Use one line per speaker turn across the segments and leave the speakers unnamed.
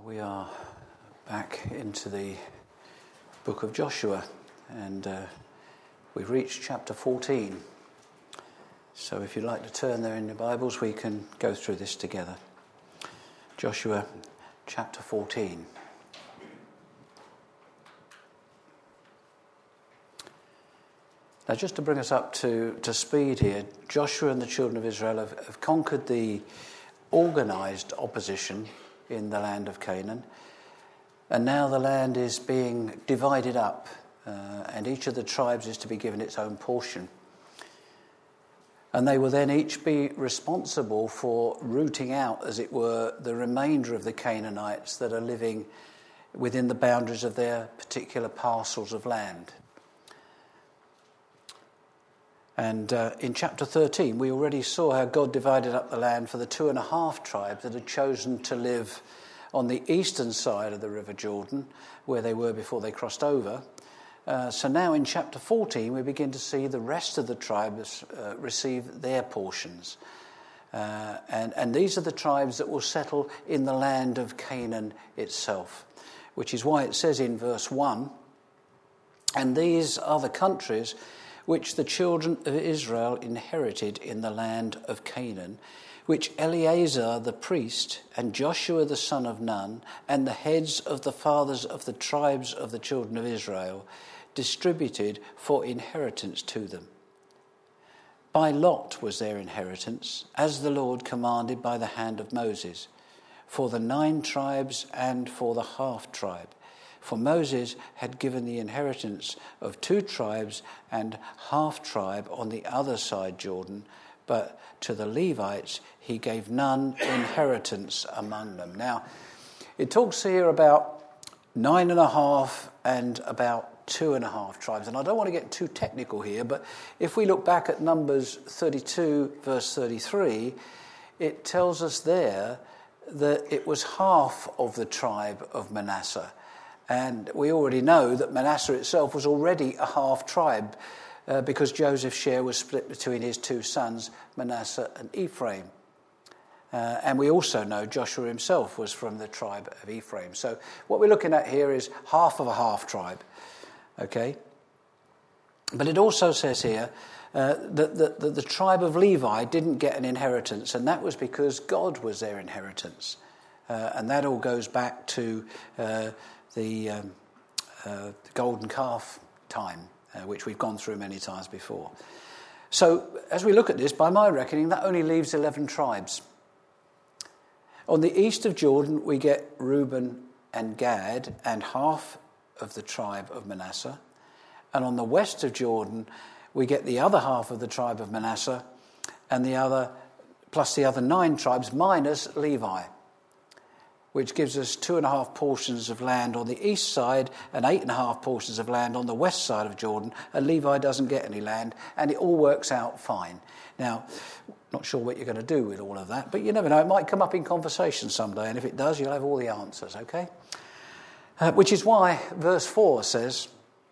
Well, we are back into the book of Joshua, and we've reached chapter 14. So if you'd like to turn there in your Bibles, we can go through this together. Joshua chapter 14. Now, just to bring us up to speed here, Joshua and the children of Israel have conquered the organised opposition in the land of Canaan, and now the land is being divided up, and each of the tribes is to be given its own portion. And they will then each be responsible for rooting out, as it were, the remainder of the Canaanites that are living within the boundaries of their particular parcels of land. And in chapter 13, we already saw how God divided up the land for the 2.5 tribes that had chosen to live on the eastern side of the River Jordan, where they were before they crossed over. So now in chapter 14, we begin to see the rest of the tribes receive their portions. And these are the tribes that will settle in the land of Canaan itself, which is why it says in verse 1, "And these are the countries which the children of Israel inherited in the land of Canaan, which Eleazar the priest and Joshua the son of Nun and the heads of the fathers of the tribes of the children of Israel distributed for inheritance to them. By lot was their inheritance, as the Lord commanded by the hand of Moses, for the 9 tribes and for the half-tribe. For Moses had given the inheritance of 2 tribes and half-tribe on the other side Jordan, but to the Levites he gave none inheritance among them." Now, it talks here about 9.5 and about 2.5 tribes. And I don't want to get too technical here, but if we look back at Numbers 32, verse 33, it tells us there that it was half of the tribe of Manasseh. And we already know that Manasseh itself was already a half-tribe because Joseph's share was split between his 2 sons, Manasseh and Ephraim. And we also know Joshua himself was from the tribe of Ephraim. So what we're looking at here is half of a half-tribe. Okay? But it also says here that the tribe of Levi didn't get an inheritance, and that was because God was their inheritance. And that all goes back to the golden calf time, which we've gone through many times before. So as we look at this, by my reckoning, that only leaves 11 tribes. On the east of Jordan, we get Reuben and Gad and half of the tribe of Manasseh. And on the west of Jordan, we get the other half of the tribe of Manasseh and the other, plus the other 9 tribes minus Levi, which gives us 2.5 portions of land on the east side and 8.5 portions of land on the west side of Jordan, and Levi doesn't get any land, and it all works out fine. Now, not sure what you're going to do with all of that, but you never know, it might come up in conversation someday, and if it does, you'll have all the answers, okay? Which is why verse 4 says,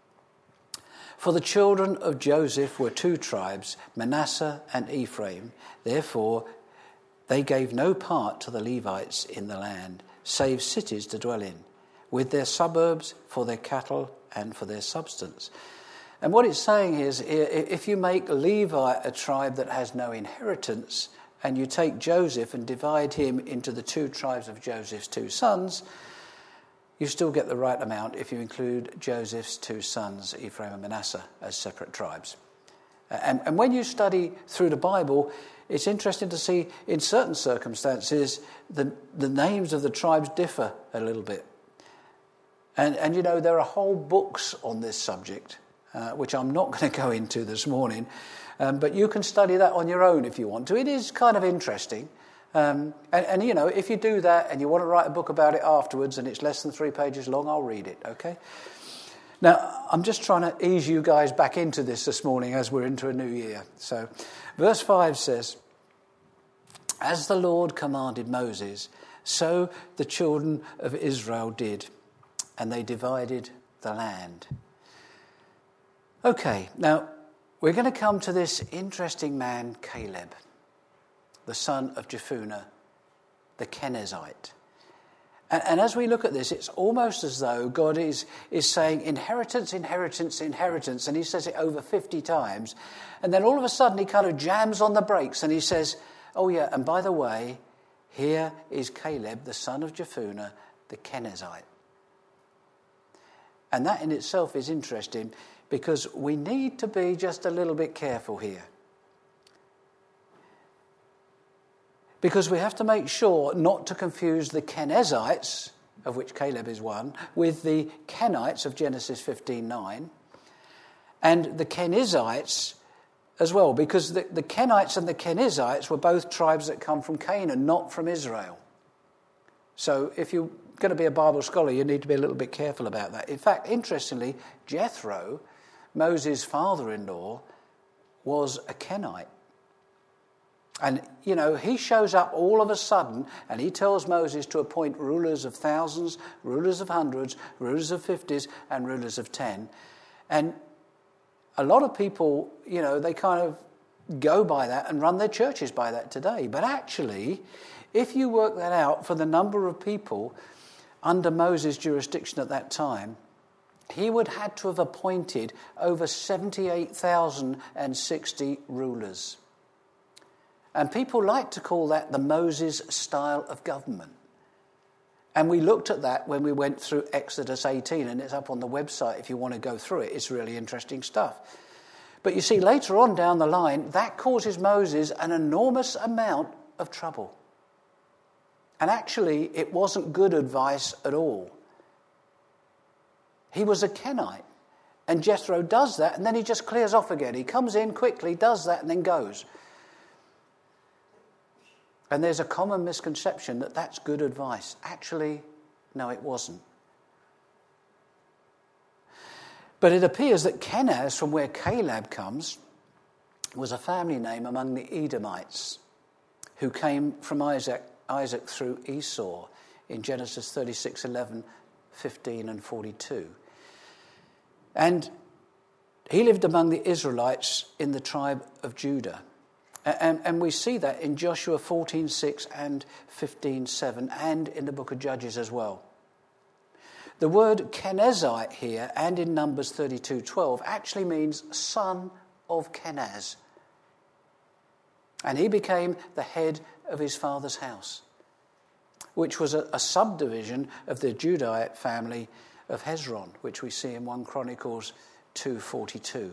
"For the children of Joseph were 2 tribes, Manasseh and Ephraim, therefore they gave no part to the Levites in the land, save cities to dwell in, with their suburbs for their cattle and for their substance." And what it's saying is, if you make Levi a tribe that has no inheritance, and you take Joseph and divide him into the 2 tribes of Joseph's 2 sons, you still get the right amount if you include Joseph's 2 sons, Ephraim and Manasseh, as separate tribes. And when you study through the Bible, it's interesting to see, in certain circumstances, the names of the tribes differ a little bit. And you know, there are whole books on this subject, which I'm not going to go into this morning, but you can study that on your own if you want to. It is kind of interesting. And you know, if you do that and you want to write a book about it afterwards and it's less than 3 pages long, I'll read it, okay? Now, I'm just trying to ease you guys back into this morning as we're into a new year. So, verse 5 says, "As the Lord commanded Moses, so the children of Israel did, and they divided the land." Okay, now, we're going to come to this interesting man, Caleb, the son of Jephunneh, the Kenizzite. And as we look at this, it's almost as though God is saying inheritance, inheritance, inheritance, and he says it over 50 times. And then all of a sudden he kind of jams on the brakes and he says, oh yeah, and by the way, here is Caleb, the son of Jephunneh, the Kenizzite. And that in itself is interesting because we need to be just a little bit careful here. Because we have to make sure not to confuse the Kenizzites, of which Caleb is one, with the Kenites of Genesis 15:9, and the Kenizzites as well, because the Kenites and the Kenizzites were both tribes that come from Canaan, not from Israel. So if you're going to be a Bible scholar, you need to be a little bit careful about that. In fact, interestingly, Jethro, Moses' father-in-law, was a Kenite. And, you know, he shows up all of a sudden and he tells Moses to appoint rulers of thousands, rulers of hundreds, rulers of 50s, and rulers of 10. And a lot of people, you know, they kind of go by that and run their churches by that today. But actually, if you work that out for the number of people under Moses' jurisdiction at that time, he would have had to have appointed over 78,060 rulers. And people like to call that the Moses style of government. And we looked at that when we went through Exodus 18, and it's up on the website if you want to go through it. It's really interesting stuff. But you see, later on down the line, that causes Moses an enormous amount of trouble. And actually, it wasn't good advice at all. He was a Kenite. And Jethro does that, and then he just clears off again. He comes in quickly, does that, and then goes. And there's a common misconception that that's good advice. Actually, no, it wasn't. But it appears that Kenaz, from where Caleb comes, was a family name among the Edomites who came from Isaac through Esau in Genesis 36:11, 15 and 42. And he lived among the Israelites in the tribe of Judah. And we see that in Joshua 14:6 and 15:7 and in the book of Judges as well. The word Kenizzite here and in Numbers 32:12 actually means son of Kenaz. And he became the head of his father's house, which was a subdivision of the Judahite family of Hezron, which we see in 1 Chronicles 2:42.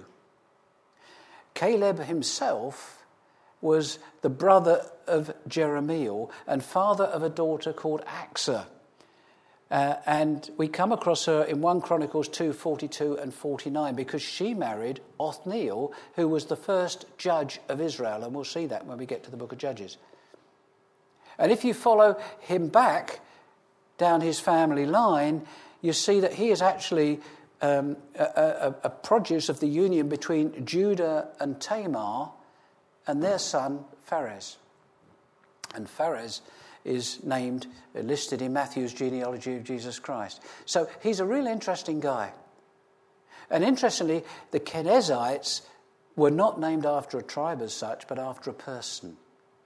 Caleb himself was the brother of Jerahmeel and father of a daughter called Achsah. And we come across her in 1 Chronicles 2:42 and 49 because she married Othniel, who was the first judge of Israel. And we'll see that when we get to the book of Judges. And if you follow him back down his family line, you see that he is actually a produce of the union between Judah and Tamar and their son, Pharez. And Pharez is listed in Matthew's genealogy of Jesus Christ. So he's a real interesting guy. And interestingly, the Kenizzites were not named after a tribe as such, but after a person.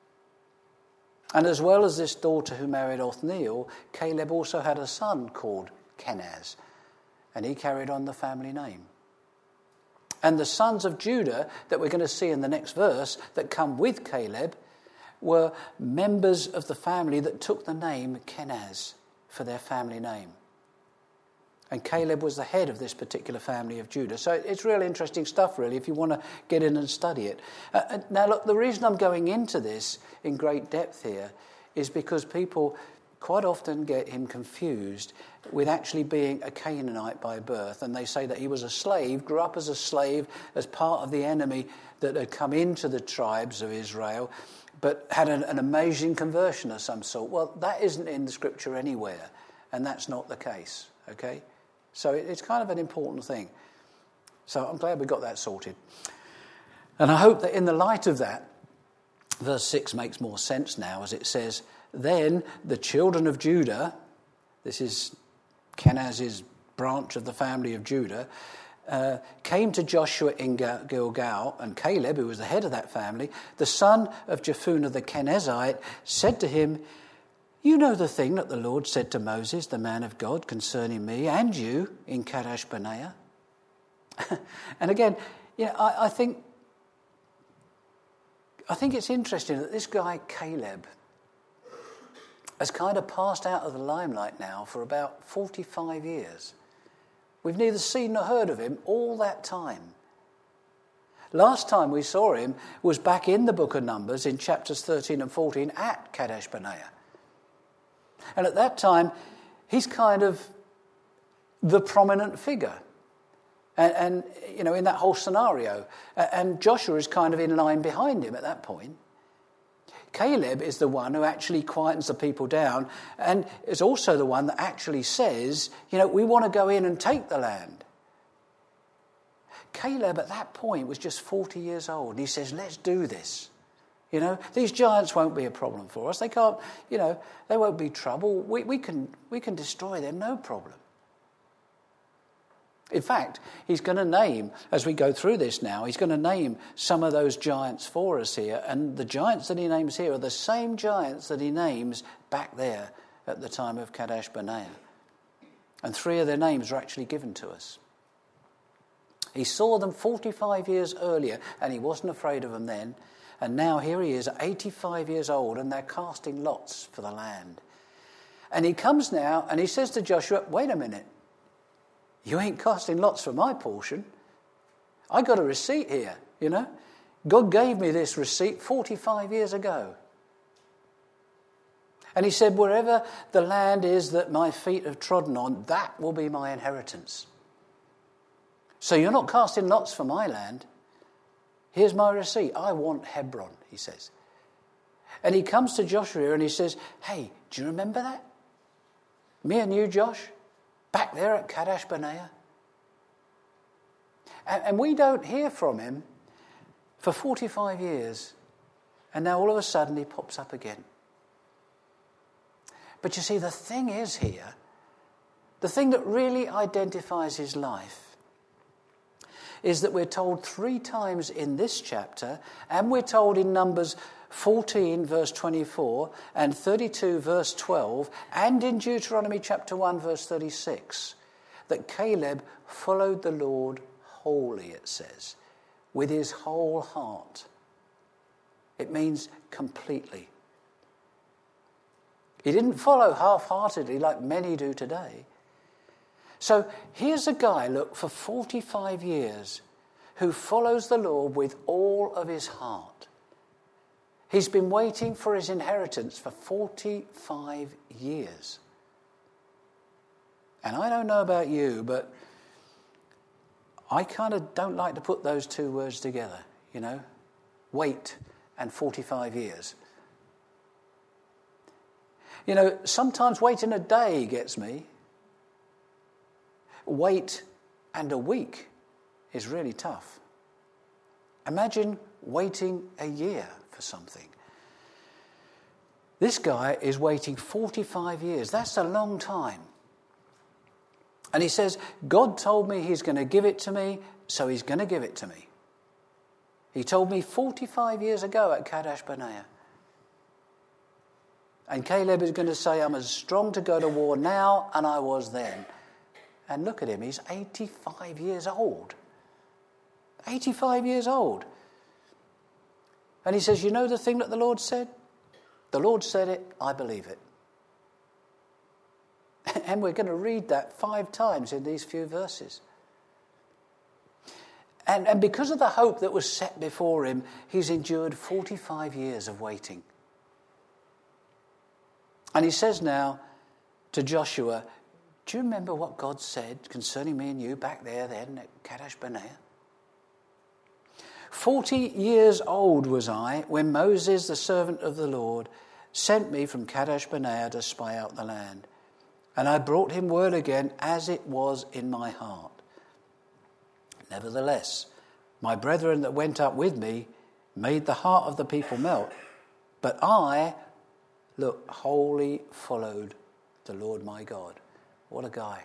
And as well as this daughter who married Othniel, Caleb also had a son called Kenaz, and he carried on the family name. And the sons of Judah that we're going to see in the next verse that come with Caleb were members of the family that took the name Kenaz for their family name. And Caleb was the head of this particular family of Judah. So it's really interesting stuff, really, if you want to get in and study it. Now, look, the reason I'm going into this in great depth here is because people quite often get him confused with actually being a Canaanite by birth. And they say that he was a slave, grew up as a slave, as part of the enemy that had come into the tribes of Israel, but had an amazing conversion of some sort. Well, that isn't in the scripture anywhere, and that's not the case, okay? So it's kind of an important thing. So I'm glad we got that sorted. And I hope that in the light of that, verse 6 makes more sense now, as it says, then the children of Judah, this is Kenaz's branch of the family of Judah, came to Joshua in Gilgal, and Caleb, who was the head of that family, the son of Jephunneh the Kenizzite, said to him, You know the thing that the Lord said to Moses, the man of God, concerning me and you in Kadesh Barnea. And again, I think it's interesting that this guy Caleb has kind of passed out of the limelight now for about 45 years. We've neither seen nor heard of him all that time. Last time we saw him was back in the book of Numbers in chapters 13 and 14 at Kadesh Barnea. And at that time, he's kind of the prominent figure. And in that whole scenario. And Joshua is kind of in line behind him at that point. Caleb is the one who actually quietens the people down and is also the one that actually says, we want to go in and take the land. Caleb at that point was just 40 years old. And he says, let's do this. These giants won't be a problem for us. They can't, they won't be trouble. We can destroy them, no problem. In fact, he's going to name, as we go through this now, he's going to name some of those giants for us here. And the giants that he names here are the same giants that he names back there at the time of Kadesh Barnea. And 3 of their names are actually given to us. He saw them 45 years earlier, and he wasn't afraid of them then. And now here he is, 85 years old, and they're casting lots for the land. And he comes now, and he says to Joshua, wait a minute. You ain't casting lots for my portion. I got a receipt here, God gave me this receipt 45 years ago. And he said, wherever the land is that my feet have trodden on, that will be my inheritance. So you're not casting lots for my land. Here's my receipt. I want Hebron, he says. And he comes to Joshua and he says, hey, do you remember that? Me and you, Josh? Back there at Kadesh Barnea. And we don't hear from him for 45 years. And now all of a sudden he pops up again. But you see, the thing is here, the thing that really identifies his life is that we're told 3 times in this chapter, and we're told in Numbers 14 verse 24 and 32 verse 12 and in Deuteronomy chapter 1 verse 36 that Caleb followed the Lord wholly, it says, with his whole heart. It means completely. He didn't follow half-heartedly like many do today. So here's a guy, look, for 45 years who follows the Lord with all of his heart. He's been waiting for his inheritance for 45 years. And I don't know about you, but I kind of don't like to put those 2 words together, wait and 45 years. Sometimes waiting a day gets me. Wait and a week is really tough. Imagine waiting a year for something. This guy is waiting 45 years. That's a long time. And he says, God told me he's going to give it to me, so he's going to give it to me. He told me 45 years ago at Kadesh Barnea. And Caleb is going to say, I'm as strong to go to war now and I was then. And look at him, he's 85 years old. 85 years old. And he says, you know the thing that the Lord said? The Lord said it, I believe it. And we're going to read that 5 times in these few verses. And because of the hope that was set before him, he's endured 45 years of waiting. And he says now to Joshua, do you remember what God said concerning me and you back there then at Kadesh Barnea? 40 years old was I when Moses, the servant of the Lord, sent me from Kadesh Barnea to spy out the land. And I brought him word again as it was in my heart. Nevertheless, my brethren that went up with me made the heart of the people melt. But I, wholly followed the Lord my God. What a guy.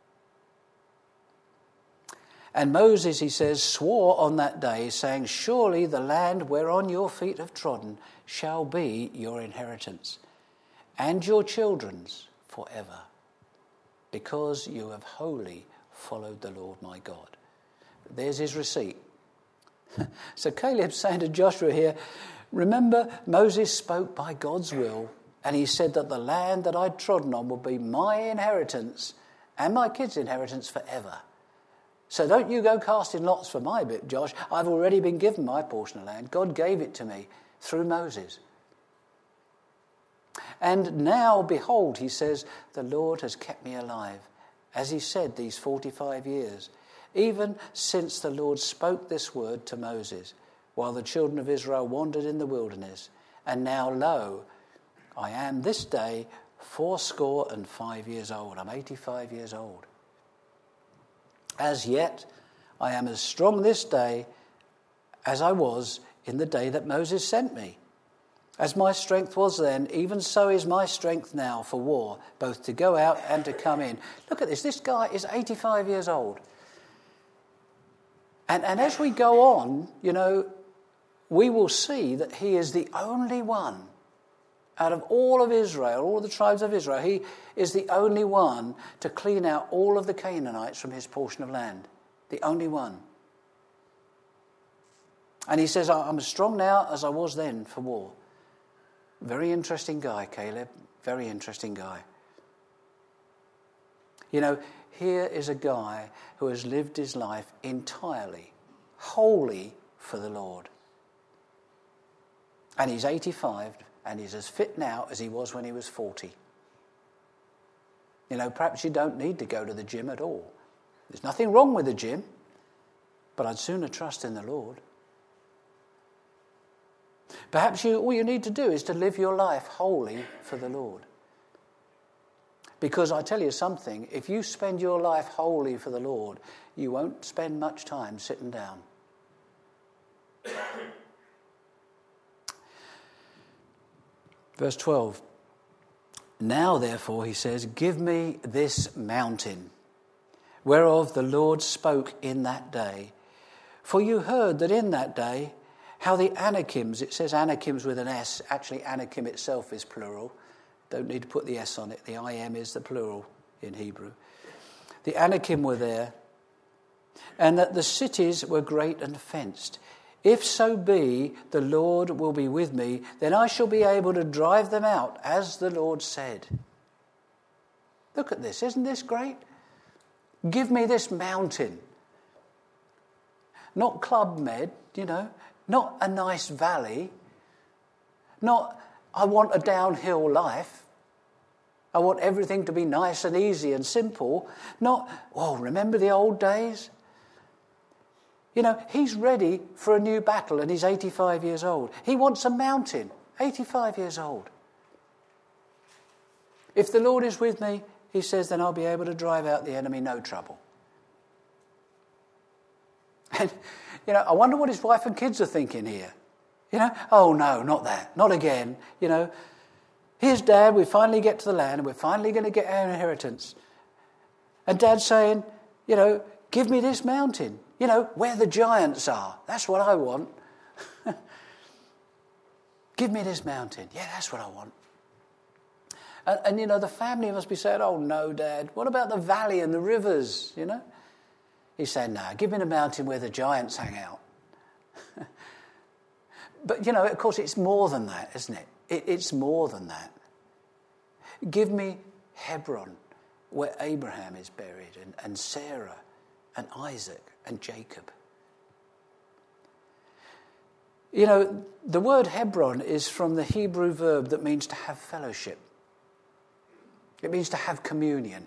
And Moses, he says, swore on that day, saying, surely the land whereon your feet have trodden shall be your inheritance. and your children's forever, because you have wholly followed the Lord my God. There's his receipt. So Caleb's saying to Joshua here, remember, Moses spoke by God's will, and he said that the land that I'd trodden on would be my inheritance and my kids' inheritance forever. So don't you go casting lots for my bit, Josh. I've already been given my portion of land. God gave it to me through Moses. And now, behold, he says, the Lord has kept me alive, as he said these 45 years, even since the Lord spoke this word to Moses, while the children of Israel wandered in the wilderness. And now, lo, I am this day 85 years old. I'm 85 years old. As yet, I am as strong this day as I was in the day that Moses sent me. As my strength was then, even so is my strength now for war, both to go out and to come in. Look at this. This guy is 85 years old. And as we go on, we will see that he is the only one out of all of Israel, all of the tribes of Israel. He is the only one to clean out all of the Canaanites from his portion of land. The only one. And he says, I'm as strong now as I was then for war. Very interesting guy, Caleb. Very interesting guy. Here is a guy who has lived his life entirely, wholly for the Lord. And he's 85, and he's as fit now as he was when he was 40. Perhaps you don't need to go to the gym at all. There's nothing wrong with the gym, but I'd sooner trust in the Lord. Perhaps all you need to do is to live your life wholly for the Lord. Because I tell you something, if you spend your life wholly for the Lord, you won't spend much time sitting down. Verse 12. Now, therefore, he says, give me this mountain, whereof the Lord spoke in that day. For you heard that in that day, how the Anakims, it says Anakims with an S, actually Anakim itself is plural. Don't need to put the S on it. The I-M is the plural in Hebrew. The Anakim were there, and that the cities were great and fenced. If so be the Lord will be with me, then I shall be able to drive them out, as the Lord said. Look at this. Isn't this great? Give me this mountain. Not Club Med, not a nice valley. Not, I want a downhill life. I want everything to be nice and easy and simple. Not, remember the old days? He's ready for a new battle and he's 85 years old. He wants a mountain, 85 years old. If the Lord is with me, he says, then I'll be able to drive out the enemy, no trouble. And, I wonder what his wife and kids are thinking here. Oh no, not that, not again. Here's Dad, we finally get to the land and we're finally going to get our inheritance. And Dad's saying, give me this mountain. Where the giants are. That's what I want. Give me this mountain. Yeah, that's what I want. And the family must be saying, oh no, Dad, what about the valley and the rivers, He's saying, no, give me the mountain where the giants hang out. But, of course, it's more than that, isn't it? It's more than that. Give me Hebron, where Abraham is buried, and Sarah, and Isaac, and Jacob. The word Hebron is from the Hebrew verb that means to have fellowship. It means to have communion.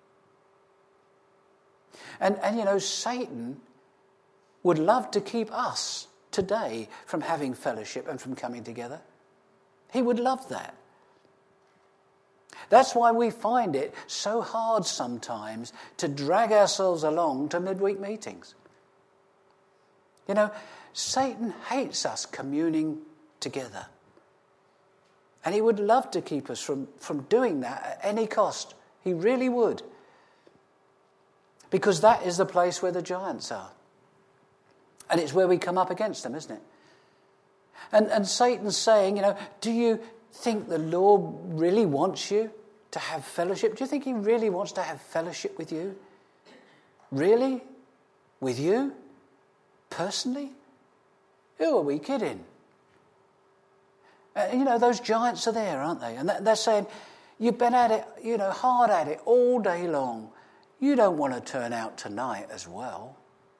And Satan would love to keep us today from having fellowship and from coming together. He would love that. That's why we find it so hard sometimes to drag ourselves along to midweek meetings. Satan hates us communing together. And he would love to keep us from doing that at any cost. He really would. Because that is the place where the giants are. And it's where we come up against them, isn't it? And Satan's saying, do think the Lord really wants you to have fellowship? Do you think he really wants to have fellowship with you? Really? With you? Personally? Who are we kidding? Those giants are there, aren't they? And they're saying, you've been at it, hard at it all day long. You don't want to turn out tonight as well.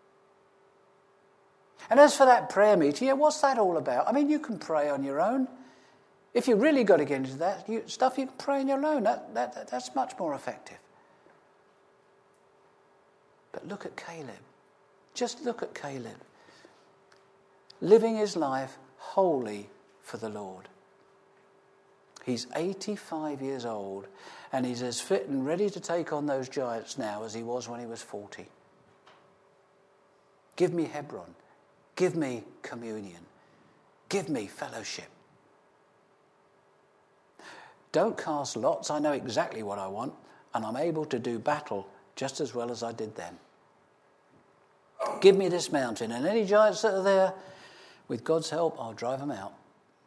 And as for that prayer meeting, what's that all about? I mean, you can pray on your own. If you really got to get into that stuff, you can pray on your own. That's much more effective. But look at Caleb. Just look at Caleb. Living his life wholly for the Lord. He's 85 years old, and he's as fit and ready to take on those giants now as he was when he was 40. Give me Hebron. Give me communion. Give me fellowship. Don't cast lots. I know exactly what I want, and I'm able to do battle just as well as I did then. Give me this mountain, and any giants that are there, with God's help, I'll drive them out.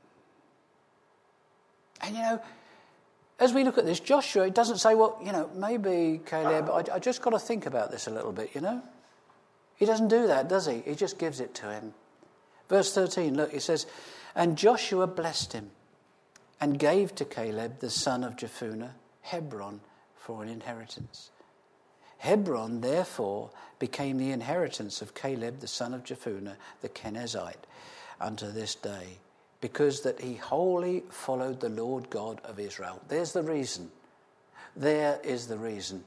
And as we look at this, Joshua, it doesn't say, maybe Caleb, I just got to think about this a little bit, He doesn't do that, does he? He just gives it to him. Verse 13, look, it says, and Joshua blessed him and gave to Caleb, the son of Jephunneh, Hebron for an inheritance. Hebron, therefore, became the inheritance of Caleb, the son of Jephunneh, the Kenizzite, unto this day, because that he wholly followed the Lord God of Israel. There's the reason. There is the reason.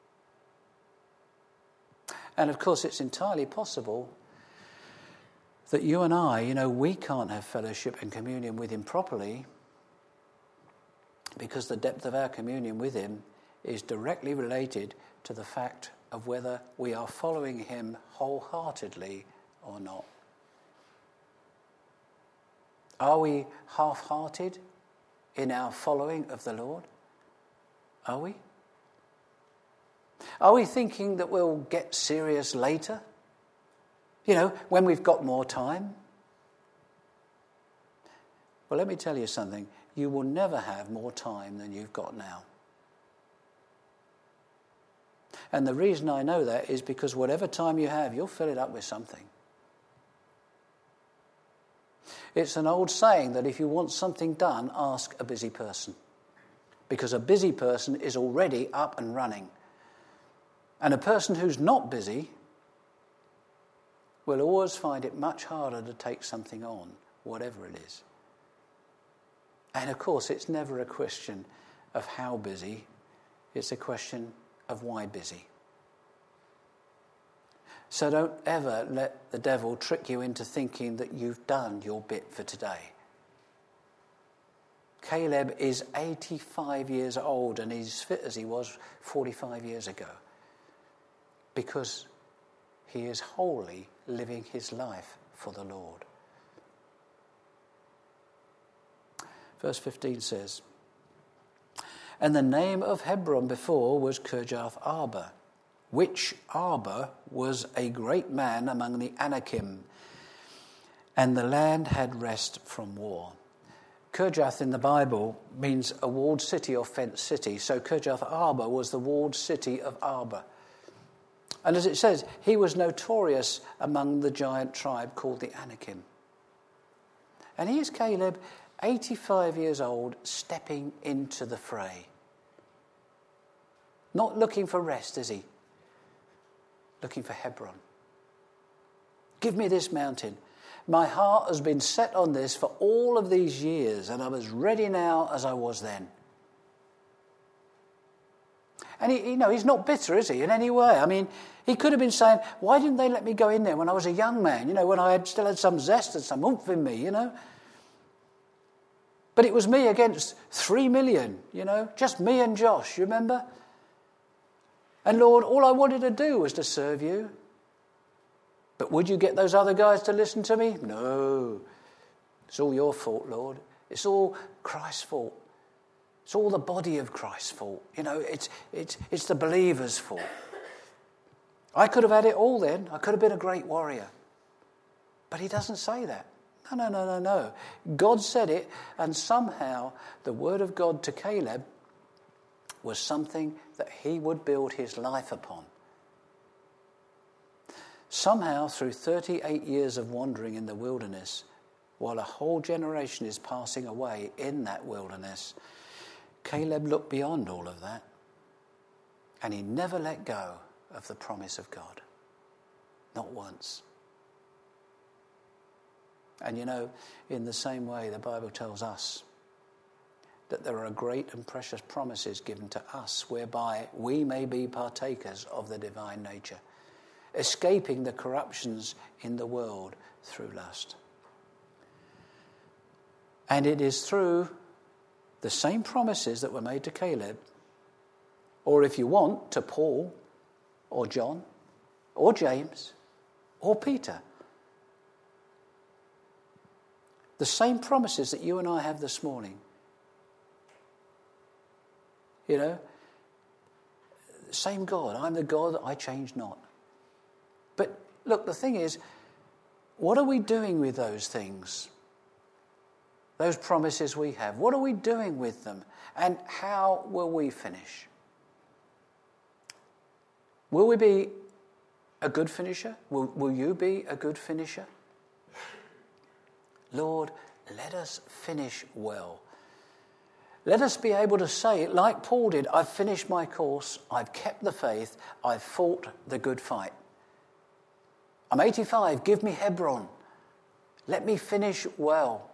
And of course, it's entirely possible that you and I, we can't have fellowship and communion with him properly because the depth of our communion with him is directly related to the fact of whether we are following him wholeheartedly or not. Are we half-hearted in our following of the Lord? Are we? Are we thinking that we'll get serious later? When we've got more time? Well, let me tell you something. You will never have more time than you've got now. And the reason I know that is because whatever time you have, you'll fill it up with something. It's an old saying that if you want something done, ask a busy person. Because a busy person is already up and running. And a person who's not busy will always find it much harder to take something on, whatever it is. And of course, it's never a question of how busy. It's a question of why busy. So don't ever let the devil trick you into thinking that you've done your bit for today. Caleb is 85 years old and he's fit as he was 45 years ago because he is wholly living his life for the Lord. Verse 15 says, and the name of Hebron before was Kirjath Arba, which Arba was a great man among the Anakim, and the land had rest from war. Kirjath in the Bible means a walled city or fenced city, so Kirjath Arba was the walled city of Arba. And as it says, he was notorious among the giant tribe called the Anakim. And here's Caleb, 85 years old, stepping into the fray. Not looking for rest, is he? Looking for Hebron. Give me this mountain. My heart has been set on this for all of these years, and I'm as ready now as I was then. And he's not bitter, is he, in any way? I mean, he could have been saying, why didn't they let me go in there when I was a young man, when I still had some zest and some oomph in me, But it was me against 3 million, just me and Josh, you remember? And Lord, all I wanted to do was to serve you. But would you get those other guys to listen to me? No. It's all your fault, Lord. It's all Christ's fault. It's all the body of Christ's fault. It's the believer's fault. I could have had it all then. I could have been a great warrior. But he doesn't say that. No. God said it, and somehow the word of God to Caleb was something that he would build his life upon. Somehow, through 38 years of wandering in the wilderness, while a whole generation is passing away in that wilderness, Caleb looked beyond all of that, and he never let go of the promise of God. Not once. And you know, in the same way, the Bible tells us that there are great and precious promises given to us whereby we may be partakers of the divine nature, escaping the corruptions in the world through lust. And it is through the same promises that were made to Caleb, or if you want, to Paul, or John, or James, or Peter. The same promises that you and I have this morning. You know, same God. I'm the God, I change not. But look, the thing is, what are we doing with those things? Those promises we have. What are we doing with them? And how will we finish? Will we be a good finisher? Will you be a good finisher? Lord, let us finish well. Let us be able to say, like Paul did, I've finished my course, I've kept the faith, I've fought the good fight. I'm 85, give me Hebron. Let me finish well.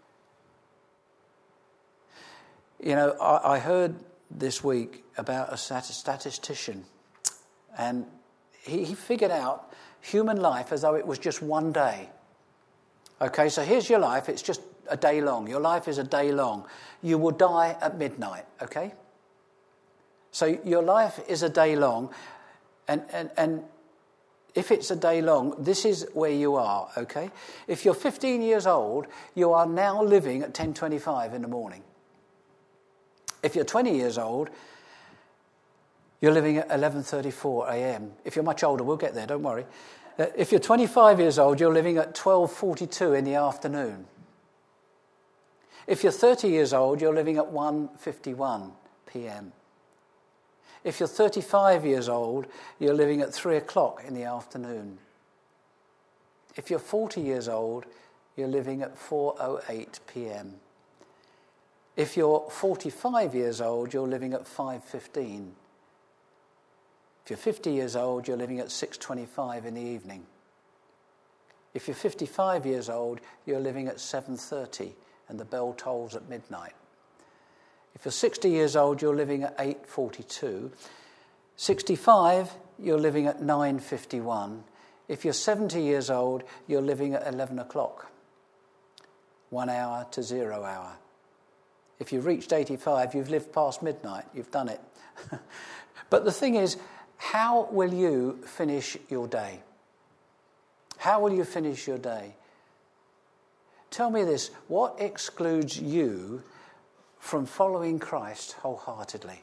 You know, I heard this week about a statistician, and he figured out human life as though it was just one day. Okay, so here's your life, it's just a day long. Your life is a day long. You will die at midnight, okay? So your life is a day long, and if it's a day long, this is where you are, okay? If you're 15 years old, you are now living at 10:25 in the morning. If you're 20 years old, you're living at 11:34 a.m. If you're much older, we'll get there, don't worry. If you're 25 years old, you're living at 12:42 in the afternoon. If you're 30 years old, you're living at 1:51 p.m. If you're 35 years old, you're living at 3 o'clock in the afternoon. If you're 40 years old, you're living at 4:08 p.m. If you're 45 years old, you're living at 5:15. If you're 50 years old, you're living at 6:25 in the evening. If you're 55 years old, you're living at 7:30 and the bell tolls at midnight. If you're 60 years old, you're living at 8:42. 65, you're living at 9:51. If you're 70 years old, you're living at 11 o'clock. 1 hour to 0 hour. If you've reached 85, you've lived past midnight. You've done it. But the thing is, how will you finish your day? How will you finish your day? Tell me this, what excludes you from following Christ wholeheartedly?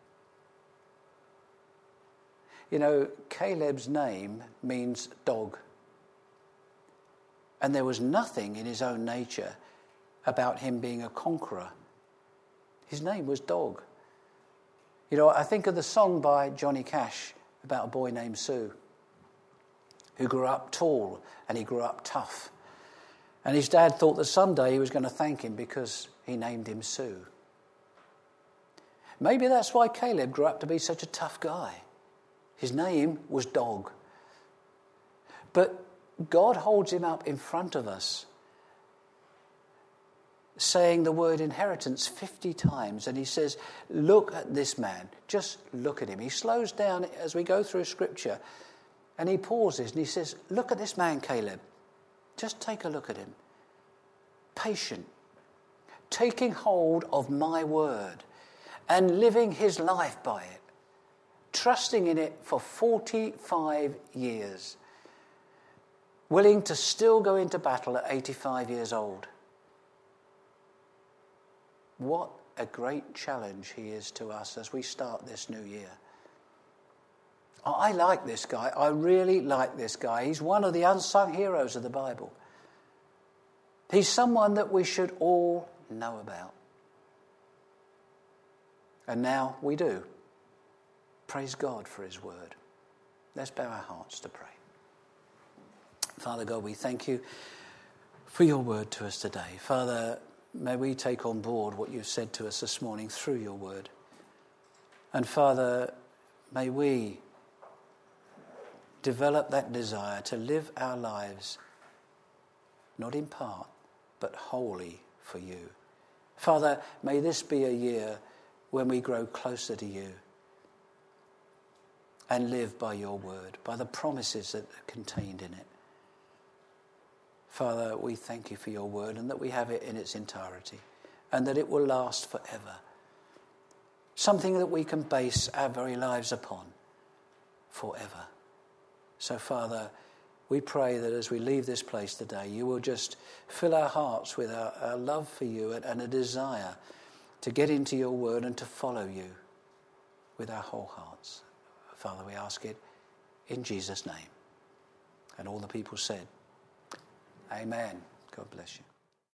You know, Caleb's name means dog. And there was nothing in his own nature about him being a conqueror. His name was Dog. You know, I think of the song by Johnny Cash about a boy named Sue, who grew up tall and he grew up tough. And his dad thought that someday he was going to thank him because he named him Sue. Maybe that's why Caleb grew up to be such a tough guy. His name was Dog. But God holds him up in front of us, saying the word inheritance 50 times, and he says, look at this man, just look at him. He slows down as we go through Scripture, and he pauses, and he says, look at this man, Caleb. Just take a look at him. Patient, taking hold of my word, and living his life by it, trusting in it for 45 years, willing to still go into battle at 85 years old. What a great challenge he is to us as we start this new year. I like this guy. I really like this guy. He's one of the unsung heroes of the Bible. He's someone that we should all know about. And now we do. Praise God for his word. Let's bow our hearts to pray. Father God, we thank you for your word to us today. Father, may we take on board what you've said to us this morning through your word. And Father, may we develop that desire to live our lives not in part, but wholly for you. Father, may this be a year when we grow closer to you and live by your word, by the promises that are contained in it. Father, we thank you for your word and that we have it in its entirety and that it will last forever. Something that we can base our very lives upon forever. So, Father, we pray that as we leave this place today, you will just fill our hearts with our love for you and a desire to get into your word and to follow you with our whole hearts. Father, we ask it in Jesus' name. And all the people said, Amen. God bless you.